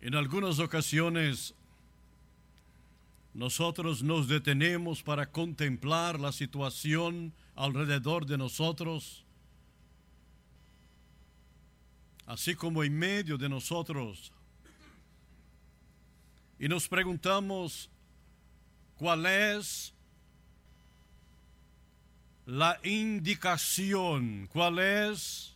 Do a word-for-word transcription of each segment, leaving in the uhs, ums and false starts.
En algunas ocasiones nosotros nos detenemos para contemplar la situación alrededor de nosotros, así como en medio de nosotros, y nos preguntamos cuál es la indicación, cuál es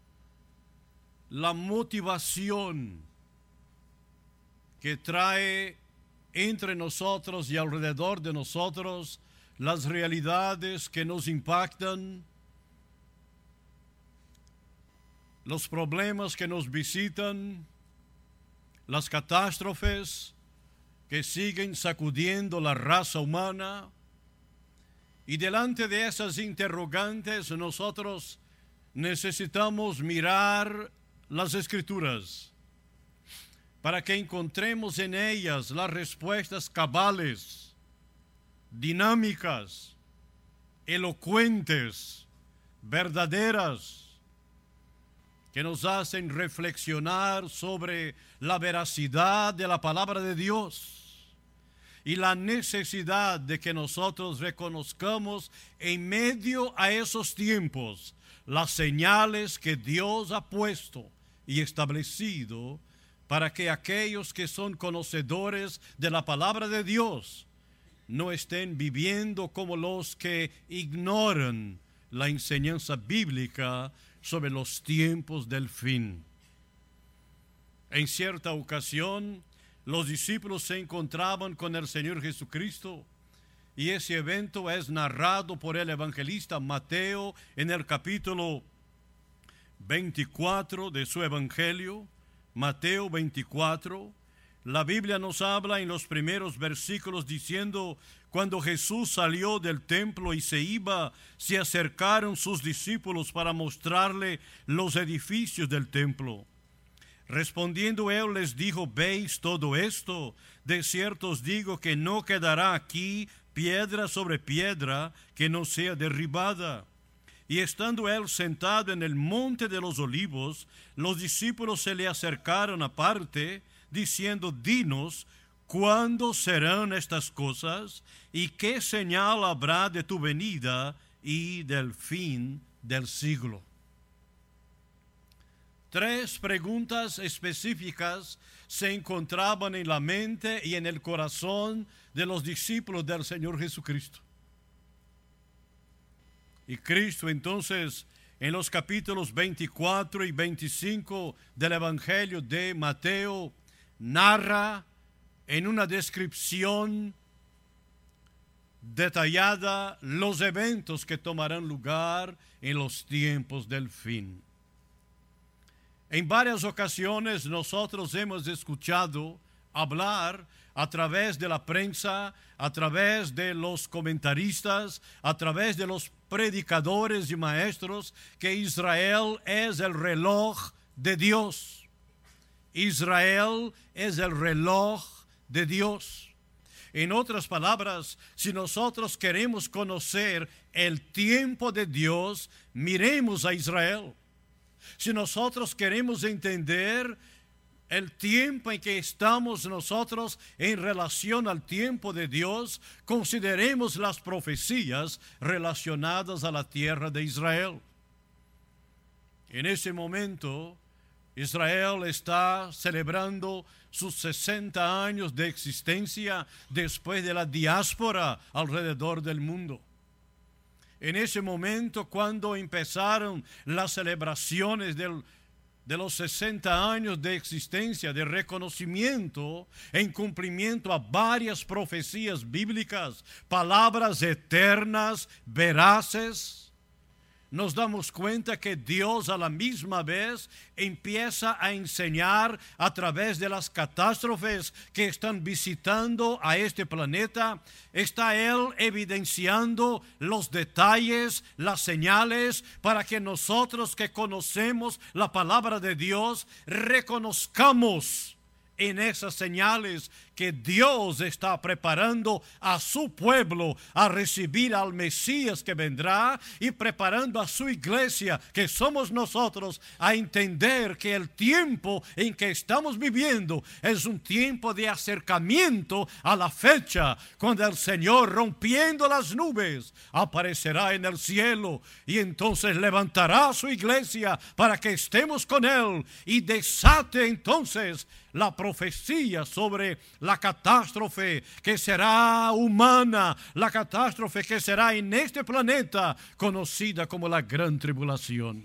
la motivación que trae entre nosotros y alrededor de nosotros las realidades que nos impactan, los problemas que nos visitan, las catástrofes que siguen sacudiendo la raza humana. Y delante de esas interrogantes nosotros necesitamos mirar las Escrituras para que encontremos en ellas las respuestas cabales, dinámicas, elocuentes, verdaderas, que nos hacen reflexionar sobre la veracidad de la palabra de Dios y la necesidad de que nosotros reconozcamos en medio a esos tiempos las señales que Dios ha puesto y establecido para que aquellos que son conocedores de la palabra de Dios no estén viviendo como los que ignoran la enseñanza bíblica sobre los tiempos del fin. En cierta ocasión, los discípulos se encontraban con el Señor Jesucristo, y ese evento es narrado por el evangelista Mateo en el capítulo veinticuatro de su evangelio. Mateo veinticuatro, la Biblia nos habla en los primeros versículos diciendo: cuando Jesús salió del templo y se iba, se acercaron sus discípulos para mostrarle los edificios del templo. Respondiendo él les dijo: ¿veis todo esto? De cierto os digo que no quedará aquí piedra sobre piedra que no sea derribada. Y estando él sentado en el monte de los olivos, los discípulos se le acercaron aparte, diciendo: dinos, ¿cuándo serán estas cosas? ¿Y qué señal habrá de tu venida y del fin del siglo? Tres preguntas específicas se encontraban en la mente y en el corazón de los discípulos del Señor Jesucristo. Y Cristo entonces, en los capítulos veinticuatro y veinticinco del Evangelio de Mateo, narra en una descripción detallada los eventos que tomarán lugar en los tiempos del fin. En varias ocasiones nosotros hemos escuchado hablar a través de la prensa, a través de los comentaristas, a través de los predicadores y maestros, que Israel es el reloj de Dios. Israel es el reloj de Dios. En otras palabras, si nosotros queremos conocer el tiempo de Dios, miremos a Israel. Si nosotros queremos entender el tiempo en que estamos nosotros en relación al tiempo de Dios, consideremos las profecías relacionadas a la tierra de Israel. En ese momento, Israel está celebrando sus sesenta años de existencia después de la diáspora alrededor del mundo. En ese momento, cuando empezaron las celebraciones del de los sesenta años de existencia, de reconocimiento en cumplimiento a varias profecías bíblicas, palabras eternas, veraces, nos damos cuenta que Dios a la misma vez empieza a enseñar a través de las catástrofes que están visitando a este planeta. Está Él evidenciando los detalles, las señales, para que nosotros que conocemos la palabra de Dios reconozcamos en esas señales porque Dios está preparando a su pueblo a recibir al Mesías que vendrá y preparando a su iglesia, que somos nosotros, a entender que el tiempo en que estamos viviendo es un tiempo de acercamiento a la fecha cuando el Señor, rompiendo las nubes, aparecerá en el cielo y entonces levantará a su iglesia para que estemos con Él y desate entonces la profecía sobre la catástrofe que será humana, la catástrofe que será en este planeta conocida como la gran tribulación.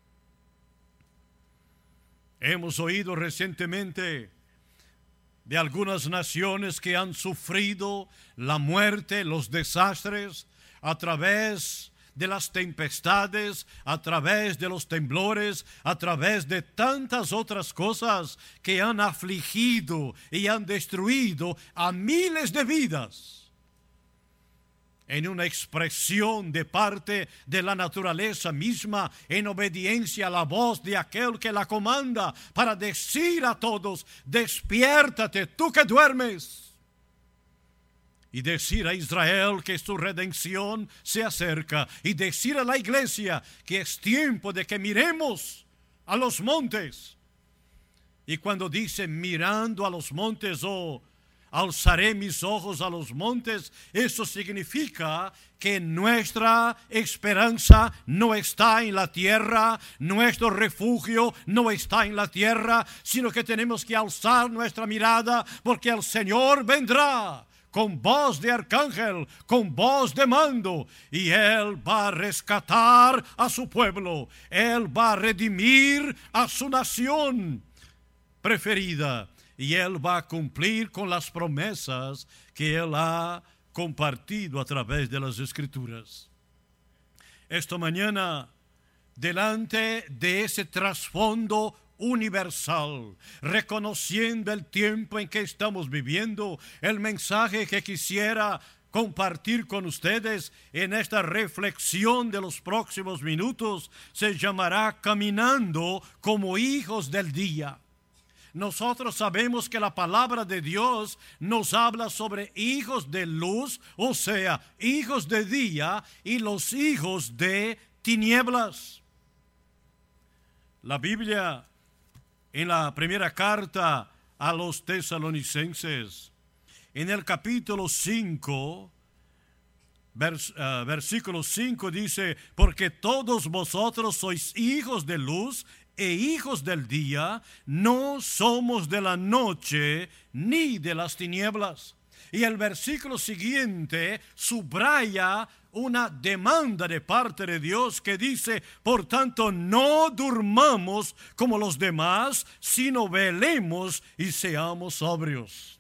Hemos oído recientemente de algunas naciones que han sufrido la muerte, los desastres a través de las tempestades, a través de los temblores, a través de tantas otras cosas que han afligido y han destruido a miles de vidas, en una expresión de parte de la naturaleza misma, en obediencia a la voz de aquel que la comanda, para decir a todos: despiértate tú que duermes. Y decir a Israel que su redención se acerca. Y decir a la iglesia que es tiempo de que miremos a los montes. Y cuando dice mirando a los montes, o alzaré mis ojos a los montes, eso significa que nuestra esperanza no está en la tierra, nuestro refugio no está en la tierra, sino que tenemos que alzar nuestra mirada porque el Señor vendrá con voz de arcángel, con voz de mando, y Él va a rescatar a su pueblo, Él va a redimir a su nación preferida, y Él va a cumplir con las promesas que Él ha compartido a través de las Escrituras. Esta mañana, delante de ese trasfondo universal, reconociendo el tiempo en que estamos viviendo, el mensaje que quisiera compartir con ustedes en esta reflexión de los próximos minutos se llamará Caminando como hijos del día. Nosotros sabemos que la palabra de Dios nos habla sobre hijos de luz, o sea, hijos de día, y los hijos de tinieblas. La Biblia, en la primera carta a los tesalonicenses, en el capítulo cinco, vers, uh, versículo cinco dice: porque todos vosotros sois hijos de luz e hijos del día, no somos de la noche ni de las tinieblas. Y el versículo siguiente subraya una demanda de parte de Dios que dice: por tanto, no durmamos como los demás, sino velemos y seamos sobrios.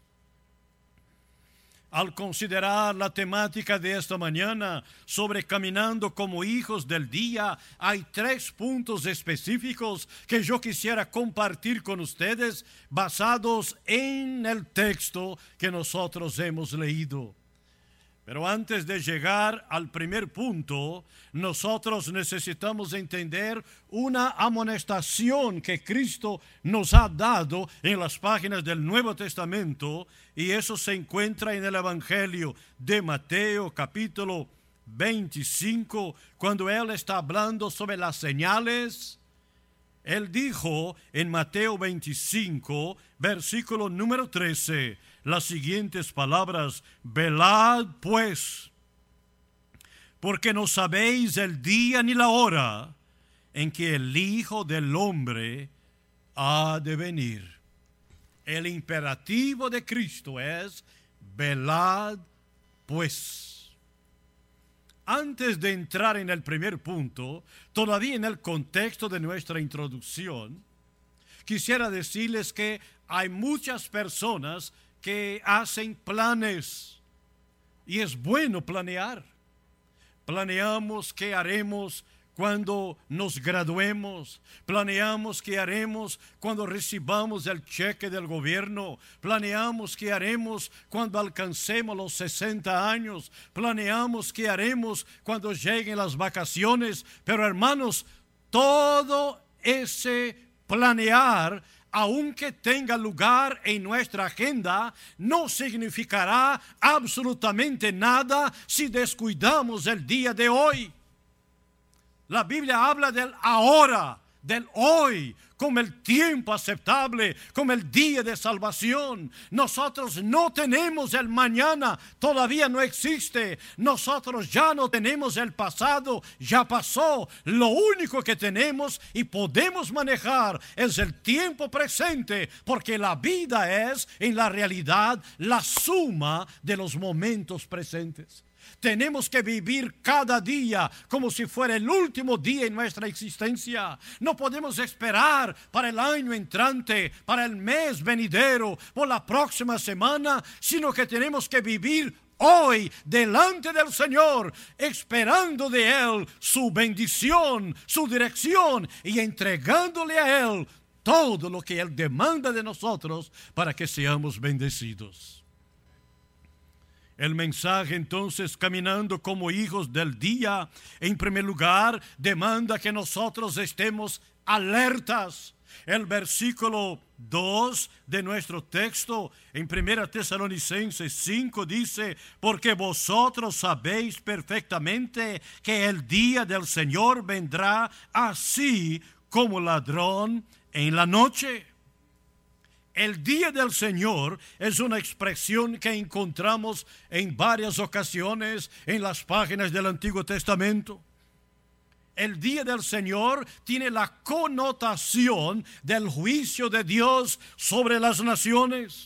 Al considerar la temática de esta mañana sobre caminando como hijos del día, hay tres puntos específicos que yo quisiera compartir con ustedes basados en el texto que nosotros hemos leído. Pero antes de llegar al primer punto, nosotros necesitamos entender una amonestación que Cristo nos ha dado en las páginas del Nuevo Testamento, y eso se encuentra en el Evangelio de Mateo, capítulo veinticinco, cuando Él está hablando sobre las señales. Él dijo en Mateo veinticinco, versículo número trece, las siguientes palabras: velad pues, porque no sabéis el día ni la hora en que el Hijo del Hombre ha de venir. El imperativo de Cristo es: velad pues. Antes de entrar en el primer punto, todavía en el contexto de nuestra introducción, quisiera decirles que hay muchas personas que hacen planes, y es bueno planear. Planeamos qué haremos cuando nos graduemos, planeamos qué haremos cuando recibamos el cheque del gobierno, planeamos qué haremos cuando alcancemos los sesenta años, planeamos qué haremos cuando lleguen las vacaciones. Pero hermanos, todo ese planear aunque tenga lugar en nuestra agenda, no significará absolutamente nada si descuidamos el día de hoy. La Biblia habla del ahora, del hoy, como el tiempo aceptable, como el día de salvación. Nosotros no tenemos el mañana, todavía no existe. Nosotros ya no tenemos el pasado, ya pasó. Lo único que tenemos y podemos manejar es el tiempo presente, porque la vida es, en la realidad, la suma de los momentos presentes. Tenemos que vivir cada día como si fuera el último día en nuestra existencia. No podemos esperar para el año entrante, para el mes venidero, por la próxima semana, sino que tenemos que vivir hoy delante del Señor, esperando de Él su bendición, su dirección y entregándole a Él todo lo que Él demanda de nosotros para que seamos bendecidos. El mensaje entonces, caminando como hijos del día, en primer lugar, demanda que nosotros estemos alertas. El versículo dos de nuestro texto, en primera Tesalonicenses cinco, dice: porque vosotros sabéis perfectamente que el día del Señor vendrá así como ladrón en la noche. El día del Señor es una expresión que encontramos en varias ocasiones en las páginas del Antiguo Testamento. El día del Señor tiene la connotación del juicio de Dios sobre las naciones.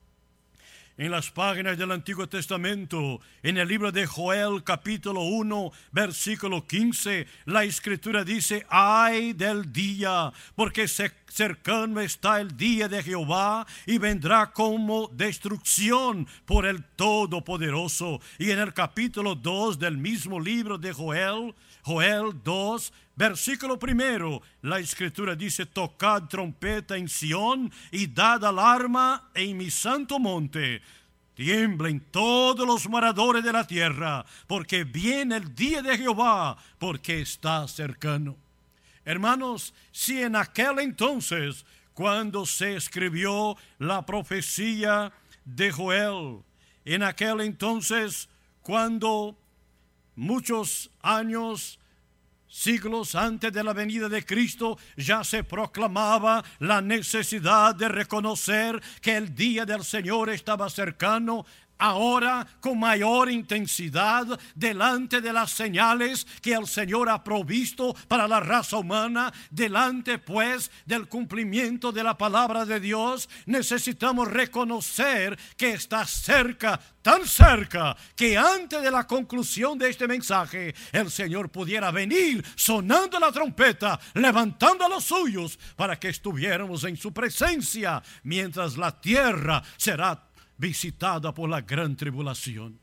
En las páginas del Antiguo Testamento, en el libro de Joel, capítulo uno, versículo quince, la Escritura dice: ay del día, porque cercano está el día de Jehová, y vendrá como destrucción por el Todopoderoso. Y en el capítulo dos del mismo libro de Joel, Joel dos, versículo primero, la Escritura dice: tocad trompeta en Sión y dad alarma en mi santo monte. Tiemblen todos los moradores de la tierra, porque viene el día de Jehová, porque está cercano. Hermanos, si en aquel entonces, cuando se escribió la profecía de Joel, en aquel entonces, cuando muchos años, siglos antes de la venida de Cristo, ya se proclamaba la necesidad de reconocer que el día del Señor estaba cercano. Ahora, con mayor intensidad, delante de las señales que el Señor ha provisto para la raza humana, delante pues del cumplimiento de la palabra de Dios, necesitamos reconocer que está cerca, tan cerca, que antes de la conclusión de este mensaje, el Señor pudiera venir sonando la trompeta, levantando a los suyos, para que estuviéramos en su presencia, mientras la tierra será visitada por la gran tribulación.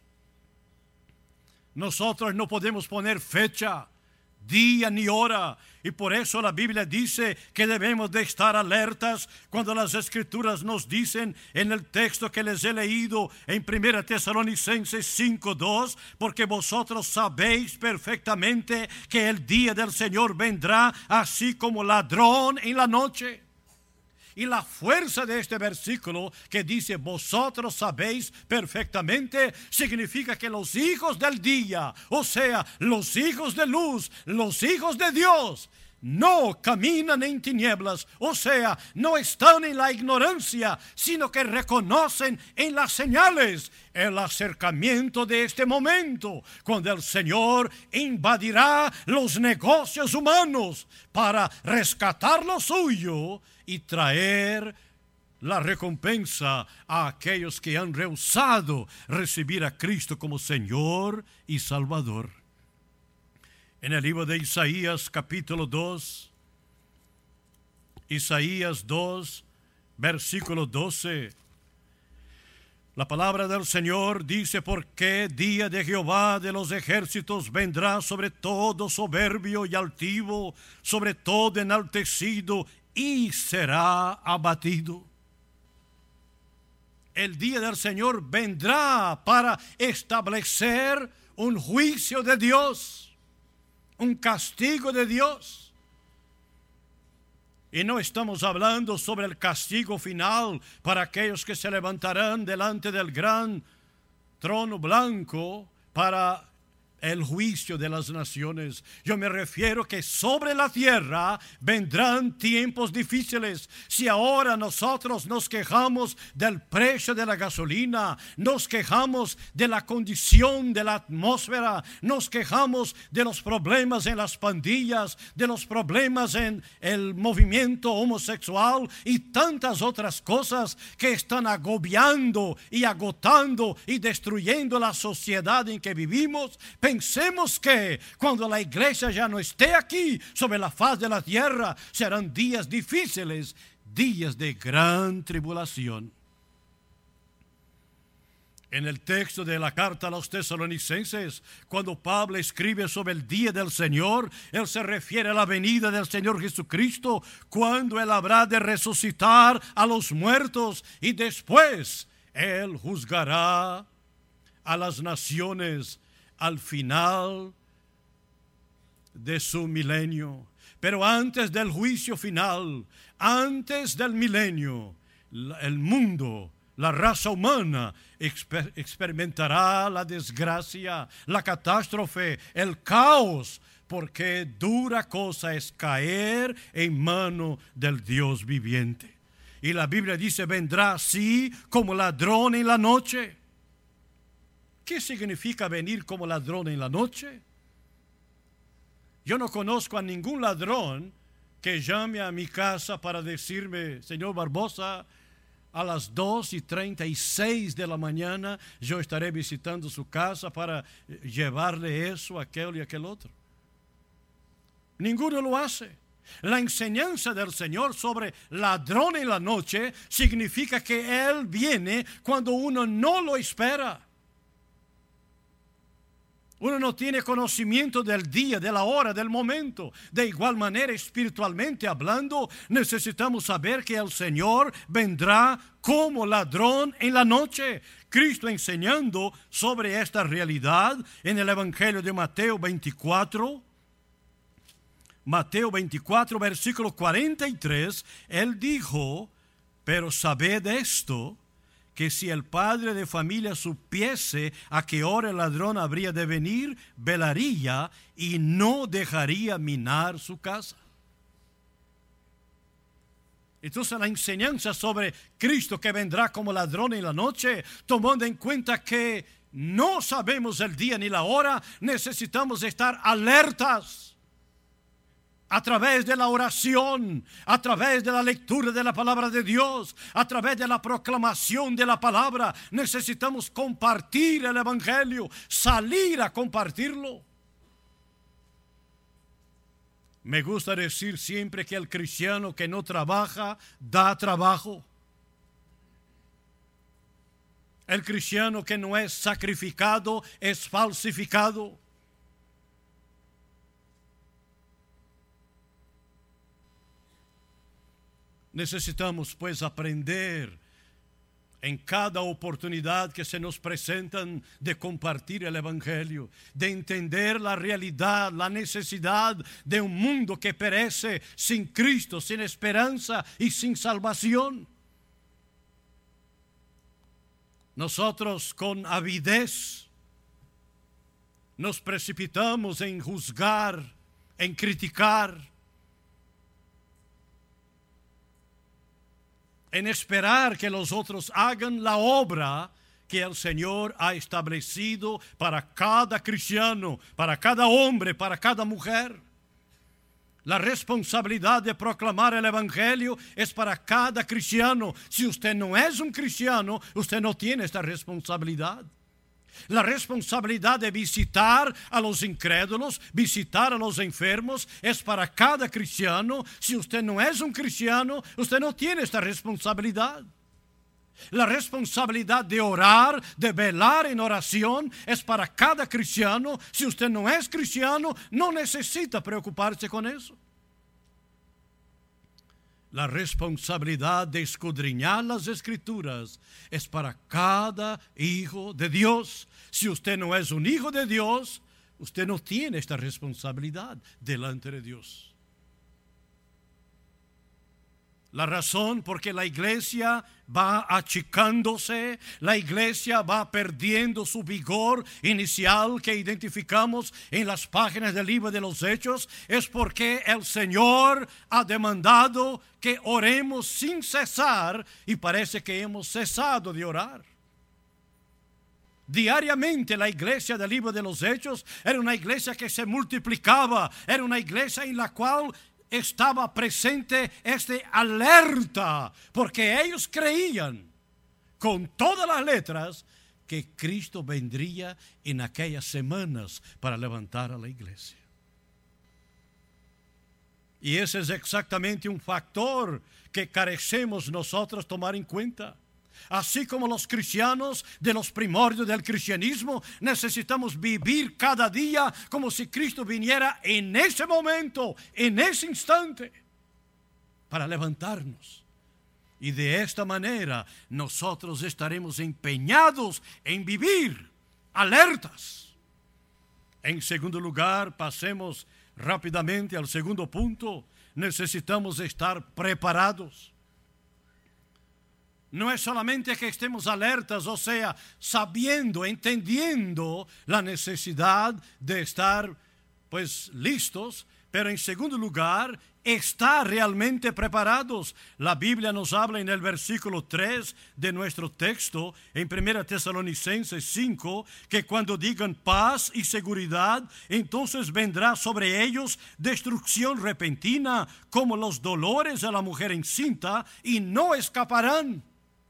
Nosotros no podemos poner fecha, día ni hora, y por eso la Biblia dice que debemos de estar alertas cuando las Escrituras nos dicen en el texto que les he leído en primera Tesalonicenses cinco dos, porque vosotros sabéis perfectamente que el día del Señor vendrá así como ladrón en la noche. Y la fuerza de este versículo que dice: vosotros sabéis perfectamente, significa que los hijos del día, o sea, los hijos de luz, los hijos de Dios, no caminan en tinieblas, o sea, no están en la ignorancia, sino que reconocen en las señales el acercamiento de este momento, cuando el Señor invadirá los negocios humanos para rescatar lo suyo y traer la recompensa a aquellos que han rehusado recibir a Cristo como Señor y Salvador. En el libro de Isaías capítulo dos, Isaías dos, versículo doce, la palabra del Señor dice: porque día de Jehová de los ejércitos vendrá sobre todo soberbio y altivo, sobre todo enaltecido, y será abatido. El día del Señor vendrá para establecer un juicio de Dios, un castigo de Dios. Y no estamos hablando sobre el castigo final para aquellos que se levantarán delante del gran trono blanco para el juicio de las naciones. Yo me refiero que sobre la tierra vendrán tiempos difíciles. Si ahora nosotros nos quejamos del precio de la gasolina, nos quejamos de la condición de la atmósfera, nos quejamos de los problemas en las pandillas, de los problemas en el movimiento homosexual y tantas otras cosas que están agobiando y agotando y destruyendo la sociedad en que vivimos, pensemos que cuando la iglesia ya no esté aquí sobre la faz de la tierra, serán días difíciles, días de gran tribulación. En el texto de la carta a los tesalonicenses, cuando Pablo escribe sobre el día del Señor, él se refiere a la venida del Señor Jesucristo, cuando él habrá de resucitar a los muertos y después él juzgará a las naciones al final de su milenio. Pero antes del juicio final, antes del milenio, el mundo, la raza humana exper- experimentará la desgracia, la catástrofe, el caos, porque dura cosa es caer en mano del Dios viviente. Y la Biblia dice, vendrá así como ladrón en la noche. ¿Qué significa venir como ladrón en la noche? Yo no conozco a ningún ladrón que llame a mi casa para decirme, señor Barbosa, a las dos y treinta y seis de la mañana yo estaré visitando su casa para llevarle eso, aquel y aquel otro. Ninguno lo hace. La enseñanza del Señor sobre ladrón en la noche significa que Él viene cuando uno no lo espera. Uno no tiene conocimiento del día, de la hora, del momento. De igual manera, espiritualmente hablando, necesitamos saber que el Señor vendrá como ladrón en la noche. Cristo enseñando sobre esta realidad en el Evangelio de Mateo veinticuatro. Mateo veinticuatro, versículo cuarenta y tres, Él dijo, pero sabed esto, que si el padre de familia supiese a qué hora el ladrón habría de venir, velaría y no dejaría minar su casa. Entonces la enseñanza sobre Cristo que vendrá como ladrón en la noche, tomando en cuenta que no sabemos el día ni la hora, necesitamos estar alertas. A través de la oración, a través de la lectura de la palabra de Dios, a través de la proclamación de la palabra, necesitamos compartir el Evangelio, salir a compartirlo. Me gusta decir siempre que el cristiano que no trabaja, da trabajo. El cristiano que no es sacrificado, es falsificado. Necesitamos pues aprender en cada oportunidad que se nos presentan de compartir el Evangelio, de entender la realidad, la necesidad de un mundo que perece sin Cristo, sin esperanza y sin salvación. Nosotros con avidez nos precipitamos en juzgar, en criticar, en esperar que los otros hagan la obra que el Señor ha establecido para cada cristiano, para cada hombre, para cada mujer. La responsabilidad de proclamar el Evangelio es para cada cristiano. Si usted no es un cristiano, usted no tiene esta responsabilidad. La responsabilidad de visitar a los incrédulos, visitar a los enfermos, es para cada cristiano. Si usted no es un cristiano, usted no tiene esta responsabilidad. La responsabilidad de orar, de velar en oración, es para cada cristiano. Si usted no es cristiano, no necesita preocuparse con eso. La responsabilidad de escudriñar las Escrituras es para cada hijo de Dios. Si usted no es un hijo de Dios, usted no tiene esta responsabilidad delante de Dios. La razón porque la iglesia va achicándose, la iglesia va perdiendo su vigor inicial que identificamos en las páginas del libro de los Hechos, es porque el Señor ha demandado que oremos sin cesar y parece que hemos cesado de orar. Diariamente la iglesia del libro de los Hechos era una iglesia que se multiplicaba, era una iglesia en la cual estaba presente este alerta, porque ellos creían con todas las letras que Cristo vendría en aquellas semanas para levantar a la iglesia. Y ese es exactamente un factor que carecemos nosotros tomar en cuenta. Así como los cristianos de los primordios del cristianismo necesitamos vivir cada día como si Cristo viniera en ese momento, en ese instante, para levantarnos. Y de esta manera nosotros estaremos empeñados en vivir alertas. En segundo lugar, pasemos rápidamente al segundo punto. Necesitamos estar preparados. No es solamente que estemos alertas, o sea, sabiendo, entendiendo la necesidad de estar, pues, listos, pero en segundo lugar, estar realmente preparados. La Biblia nos habla en el versículo tres de nuestro texto, en primera Tesalonicenses cinco, que cuando digan paz y seguridad, entonces vendrá sobre ellos destrucción repentina, como los dolores de la mujer encinta, y no escaparán.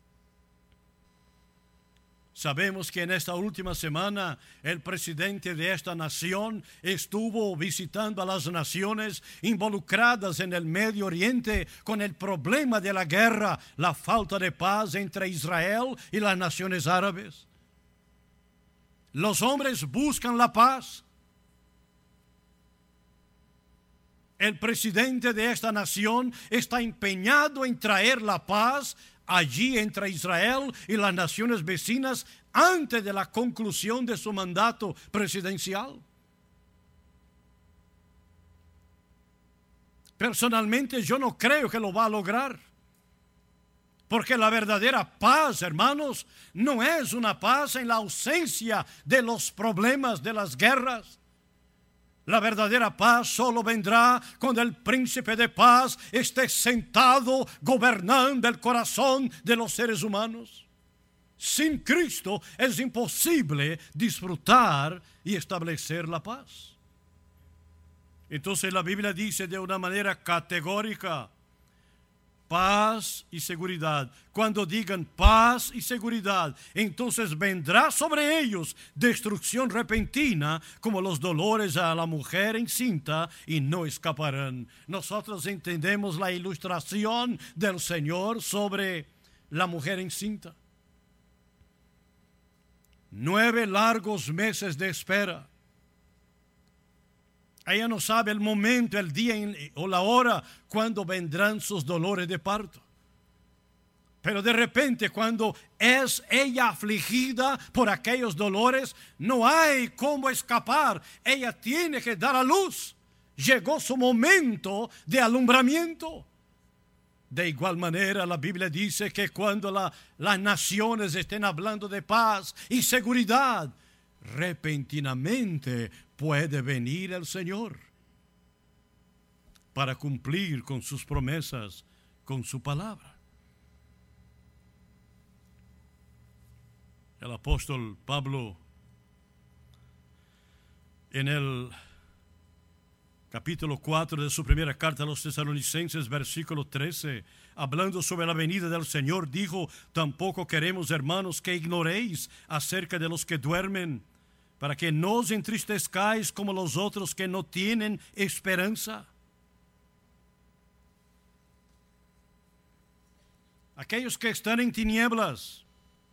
Sabemos que en esta última semana el presidente de esta nación estuvo visitando a las naciones involucradas en el Medio Oriente con el problema de la guerra, la falta de paz entre Israel y las naciones árabes. Los hombres buscan la paz. El presidente de esta nación está empeñado en traer la paz allí entre Israel y las naciones vecinas antes de la conclusión de su mandato presidencial. Personalmente yo no creo que lo va a lograr, porque la verdadera paz, hermanos, no es una paz en la ausencia de los problemas de las guerras. La verdadera paz solo vendrá cuando el príncipe de paz esté sentado gobernando el corazón de los seres humanos. Sin Cristo es imposible disfrutar y establecer la paz. Entonces la Biblia dice de una manera categórica: paz y seguridad. Cuando digan paz y seguridad, entonces vendrá sobre ellos destrucción repentina, como los dolores a la mujer encinta, y no escaparán. Nosotros entendemos la ilustración del Señor sobre la mujer encinta. Nueve largos meses de espera. Ella no sabe el momento, el día o la hora cuando vendrán sus dolores de parto. Pero de repente, cuando es ella afligida por aquellos dolores, no hay cómo escapar. Ella tiene que dar a luz. Llegó su momento de alumbramiento. De igual manera, la Biblia dice que cuando la, las naciones estén hablando de paz y seguridad, repentinamente puede venir el Señor para cumplir con sus promesas, con su palabra. El apóstol Pablo, en el capítulo cuatro de su primera carta a los Tesalonicenses, versículo trece, hablando sobre la venida del Señor, dijo: tampoco queremos, hermanos, que ignoréis acerca de los que duermen, para que no os entristezcáis como los otros que no tienen esperanza. Aquellos que están en tinieblas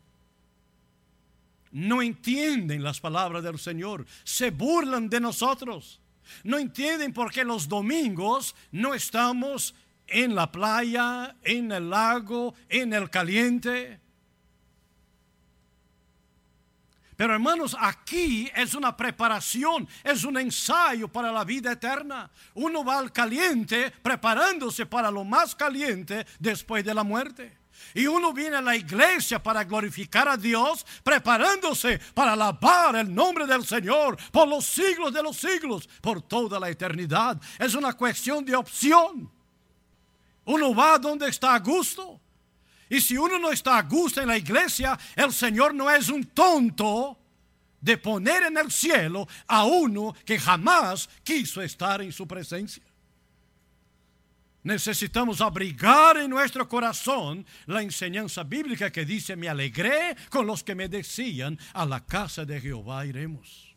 no entienden las palabras del Señor, se burlan de nosotros. No entienden por qué los domingos no estamos en la playa, en el lago, en el caliente. Pero hermanos, aquí es una preparación, es un ensayo para la vida eterna. Uno va al caliente preparándose para lo más caliente después de la muerte. Y uno viene a la iglesia para glorificar a Dios, preparándose para alabar el nombre del Señor por los siglos de los siglos, por toda la eternidad. Es una cuestión de opción. Uno va donde está a gusto. Y si uno no está a gusto en la iglesia, el Señor no es un tonto de poner en el cielo a uno que jamás quiso estar en su presencia. Necesitamos abrigar en nuestro corazón la enseñanza bíblica que dice: me alegré con los que me decían, a la casa de Jehová iremos.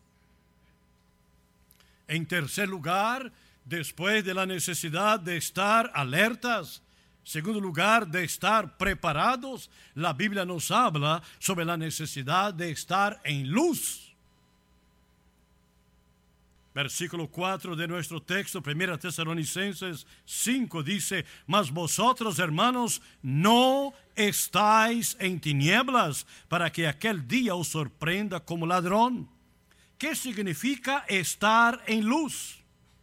En tercer lugar, después de la necesidad de estar alertas, segundo lugar, de estar preparados, la Biblia nos habla sobre la necesidad de estar en luz. Versículo cuatro de nuestro texto, primera Tesalonicenses cinco, dice: mas vosotros, hermanos, no estáis en tinieblas, para que aquel día os sorprenda como ladrón. ¿Qué significa estar en luz?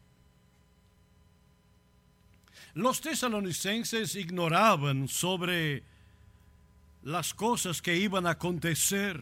Los tesalonicenses ignoraban sobre las cosas que iban a acontecer.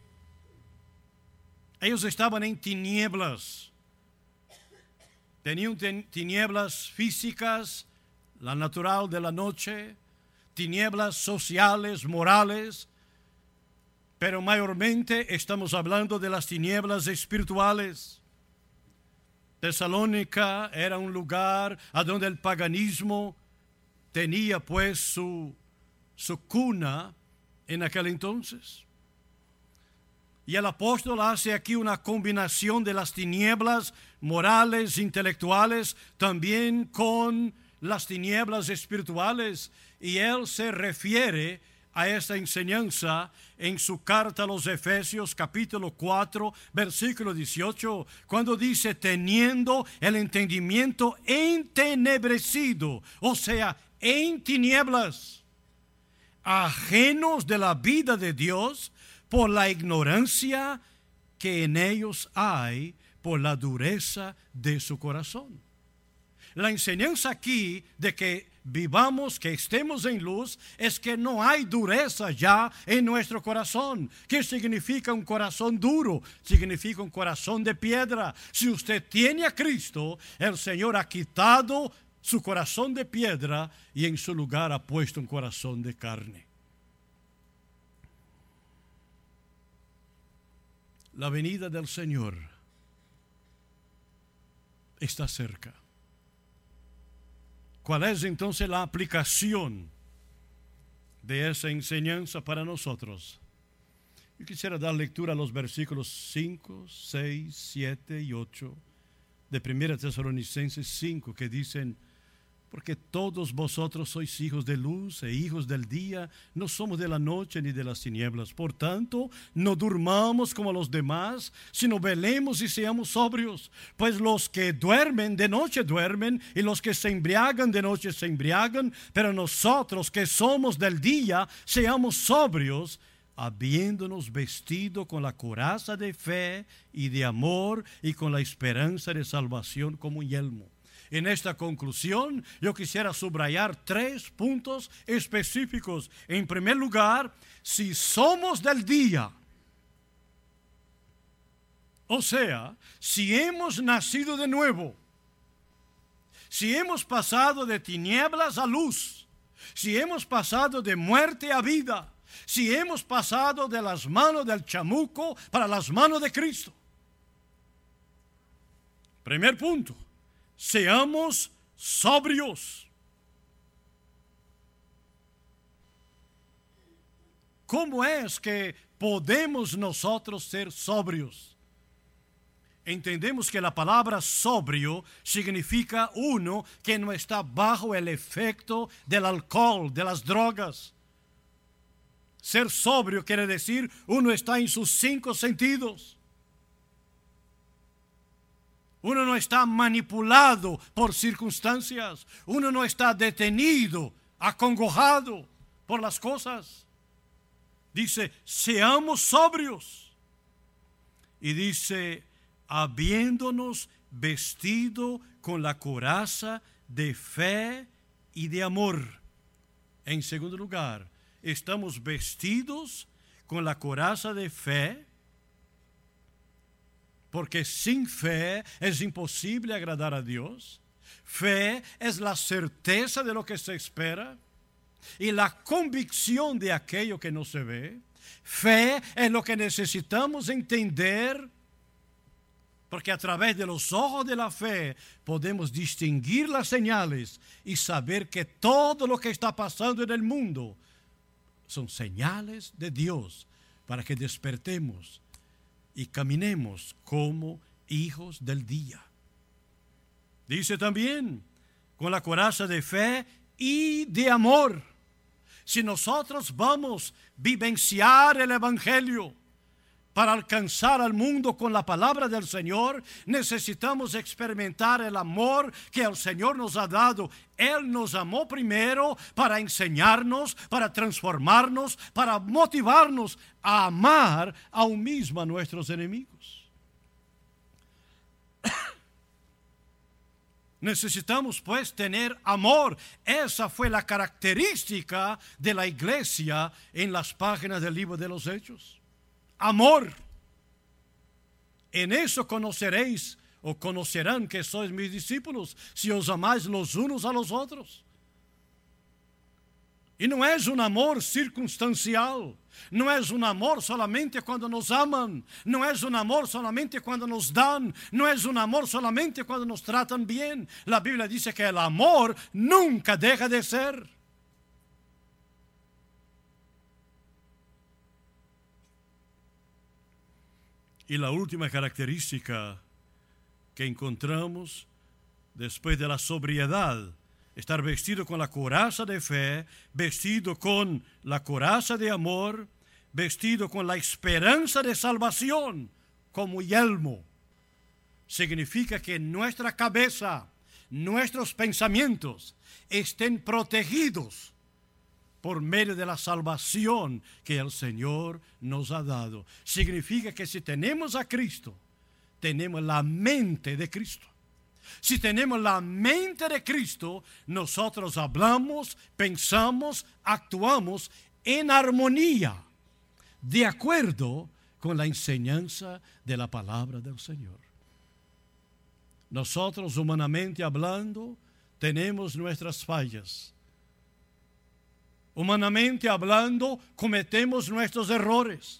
Ellos estaban en tinieblas. Tenían tinieblas físicas, la natural de la noche, tinieblas sociales, morales, pero mayormente estamos hablando de las tinieblas espirituales. Tesalónica era un lugar a donde el paganismo tenía pues su, su cuna en aquel entonces. Y el apóstol hace aquí una combinación de las tinieblas morales, intelectuales, también con las tinieblas espirituales. Y él se refiere a esta enseñanza en su carta a los Efesios capítulo cuatro versículo dieciocho, cuando dice: teniendo el entendimiento entenebrecido, o sea, en tinieblas, ajenos de la vida de Dios por la ignorancia que en ellos hay, por la dureza de su corazón. La enseñanza aquí de que vivamos, que estemos en luz, es que no hay dureza ya en nuestro corazón. ¿Qué significa un corazón duro? Significa un corazón de piedra. Si usted tiene a Cristo, el Señor ha quitado su corazón de piedra y en su lugar ha puesto un corazón de carne. La venida del Señor está cerca. ¿Cuál es entonces la aplicación de esa enseñanza para nosotros? Yo quisiera dar lectura a los versículos cinco, seis, siete y ocho de primera Tesalonicenses cinco, que dicen: porque todos vosotros sois hijos de luz e hijos del día, no somos de la noche ni de las tinieblas. Por tanto, no durmamos como los demás, sino velemos y seamos sobrios. Pues los que duermen de noche duermen, y los que se embriagan de noche se embriagan. Pero nosotros que somos del día, seamos sobrios, habiéndonos vestido con la coraza de fe y de amor, y con la esperanza de salvación como un yelmo. En esta conclusión, yo quisiera subrayar tres puntos específicos. En primer lugar, si somos del día, o sea, si hemos nacido de nuevo, si hemos pasado de tinieblas a luz, si hemos pasado de muerte a vida, si hemos pasado de las manos del chamuco para las manos de Cristo. Primer punto. Seamos sobrios. ¿Cómo es que podemos nosotros ser sobrios? Entendemos que la palabra sobrio significa uno que no está bajo el efecto del alcohol, de las drogas. Ser sobrio quiere decir uno está en sus cinco sentidos. Uno no está manipulado por circunstancias. Uno no está detenido, acongojado por las cosas. Dice: seamos sobrios. y dice, habiéndonos vestido con la coraza de fe y de amor. En segundo lugar, estamos vestidos con la coraza de fe, porque sin fe es imposible agradar a Dios. Fe es la certeza de lo que se espera y la convicción de aquello que no se ve. Fe es lo que necesitamos entender, porque a través de los ojos de la fe podemos distinguir las señales y saber que todo lo que está pasando en el mundo son señales de Dios para que despertemos y caminemos como hijos del día. Dice también, con la coraza de fe y de amor. Si nosotros vamos a vivenciar el Evangelio para alcanzar al mundo con la palabra del Señor, necesitamos experimentar el amor que el Señor nos ha dado. Él nos amó primero para enseñarnos, para transformarnos, para motivarnos a amar aún mismo a nuestros enemigos. Necesitamos pues tener amor. Esa fue la característica de la iglesia en las páginas del libro de los Hechos. Amor. En eso conoceréis o conocerán que sois mis discípulos, si os amáis los unos a los otros. Y no es un amor circunstancial. No es un amor solamente cuando nos aman. No es un amor solamente cuando nos dan. No es un amor solamente cuando nos tratan bien. La Biblia dice que el amor nunca deja de ser. Y la última característica que encontramos después de la sobriedad, estar vestido con la coraza de fe, vestido con la coraza de amor, vestido con la esperanza de salvación como yelmo. Significa que nuestra cabeza, nuestros pensamientos estén protegidos por medio de la salvación que el Señor nos ha dado. Significa que si tenemos a Cristo, tenemos la mente de Cristo. Si tenemos la mente de Cristo, nosotros hablamos, pensamos, actuamos en armonía, de acuerdo con la enseñanza de la palabra del Señor. Nosotros, humanamente hablando, tenemos nuestras fallas. Humanamente hablando, cometemos nuestros errores.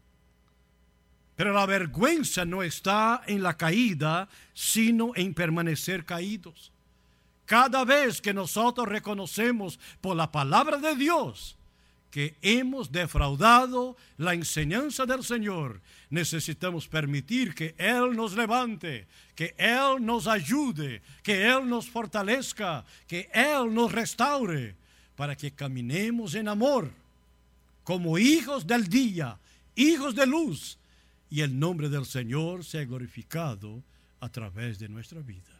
Pero la vergüenza no está en la caída, sino en permanecer caídos. Cada vez que nosotros reconocemos por la palabra de Dios que hemos defraudado la enseñanza del Señor, necesitamos permitir que Él nos levante, que Él nos ayude, que Él nos fortalezca, que Él nos restaure, para que caminemos en amor, como hijos del día, hijos de luz, y el nombre del Señor sea glorificado a través de nuestra vida.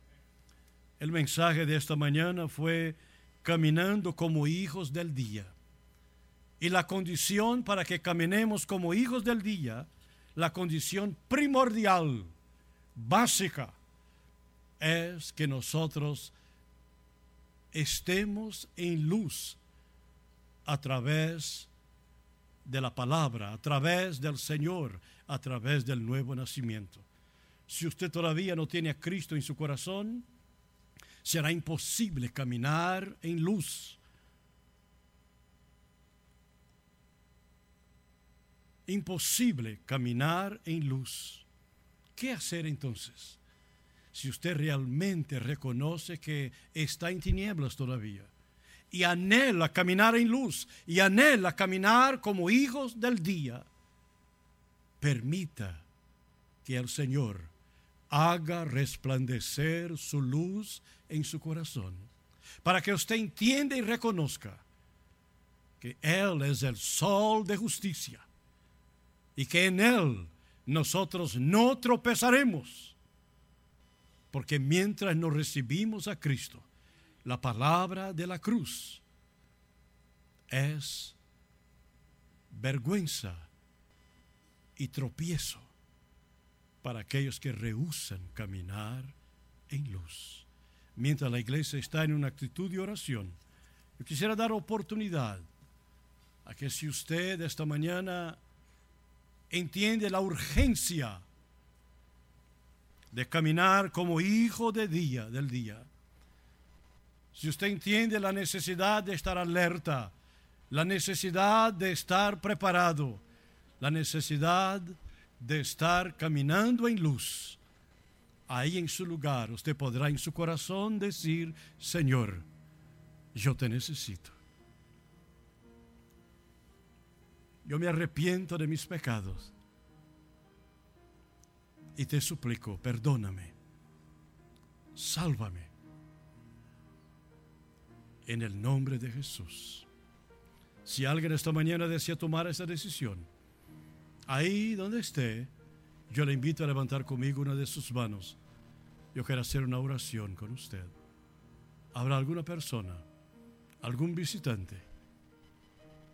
El mensaje de esta mañana fue caminando como hijos del día. Y la condición para que caminemos como hijos del día, la condición primordial, básica, es que nosotros estemos en luz a través de la palabra, a través del Señor, a través del nuevo nacimiento. Si usted todavía no tiene a Cristo en su corazón, será imposible caminar en luz. Imposible caminar en luz. ¿Qué hacer entonces? Si usted realmente reconoce que está en tinieblas todavía y anhela caminar en luz y anhela caminar como hijos del día, permita que el Señor haga resplandecer su luz en su corazón, para que usted entienda y reconozca que Él es el sol de justicia y que en Él nosotros no tropezaremos, porque mientras no recibimos a Cristo, la palabra de la cruz es vergüenza y tropiezo para aquellos que rehúsan caminar en luz. Mientras la iglesia está en una actitud de oración, yo quisiera dar oportunidad a que si usted esta mañana entiende la urgencia de caminar como hijo de día, del día, si usted entiende la necesidad de estar alerta, la necesidad de estar preparado, la necesidad de estar caminando en luz, ahí en su lugar usted podrá en su corazón decir: Señor, yo te necesito. Yo me arrepiento de mis pecados y te suplico, perdóname, sálvame, en el nombre de Jesús. Si alguien esta mañana desea tomar esa decisión, ahí donde esté, yo le invito a levantar conmigo una de sus manos. Yo quiero hacer una oración con usted. ¿Habrá alguna persona, algún visitante